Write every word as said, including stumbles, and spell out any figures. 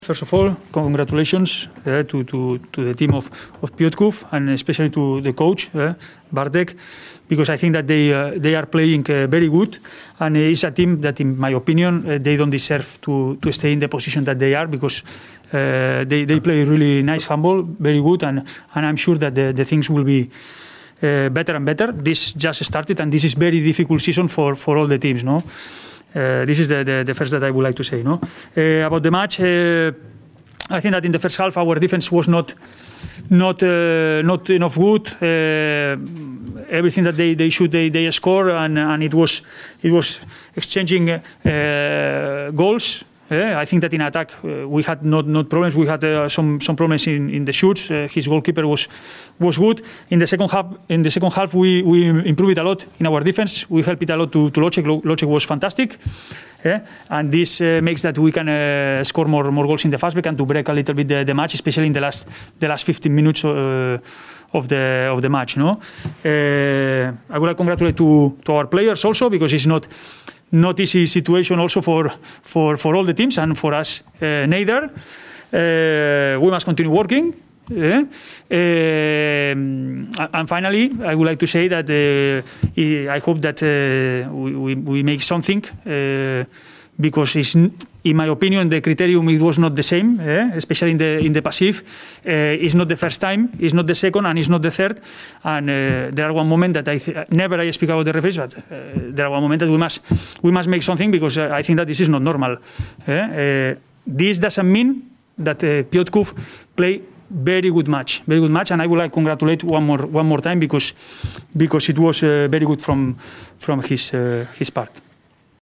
First of all, congratulations uh, to, to, to the team of, of Piotrków and especially to the coach, uh, Bartek, because I think that they uh, they are playing uh, very good, and it's a team that, in my opinion, uh, they don't deserve to, to stay in the position that they are, because uh, they, they play really nice handball, very good, and, and I'm sure that the, the things will be uh, better and better. This just started, and this is very difficult season for, for all the teams, no? Uh, this is the, the, the first that I would like to say. No, uh, about the match, uh, I think that in the first half our defense was not not uh, not enough good. Uh, everything that they, they should they, they score, and, and it was it was exchanging uh, goals. Uh, I think that in attack uh, we had not, not problems. We had uh, some some problems in, in the shoots. Uh, his goalkeeper was was good. In the second half, in the second half, we, we improved it a lot in our defense. We helped it a lot to, to Locek. Locek was fantastic, uh, and this uh, makes that we can uh, score more more goals in the fastback and to break a little bit the, the match, especially in the last the last fifteen minutes uh, of the of the match. No, uh, I would like to congratulate to to our players also, because it's not. Not easy situation also for, for, for all the teams and for us uh, neither. Uh, we must continue working. Uh, uh, and finally, I would like to say that uh, I hope that uh, we, we, we make something, uh, because it's, in my opinion, the criterion it was not the same, eh? especially in the in the passive. Uh, it's not the first time, it's not the second, and it's not the third. And uh, there are one moment that I th never I speak about the referees, but uh, there are one moment that we must we must make something, because uh, I think that this is not normal. Eh? Uh, this doesn't mean that uh, Piotrków play very good match, very good match, and I would like to congratulate one more one more time, because because it was uh, very good from from his uh, his part.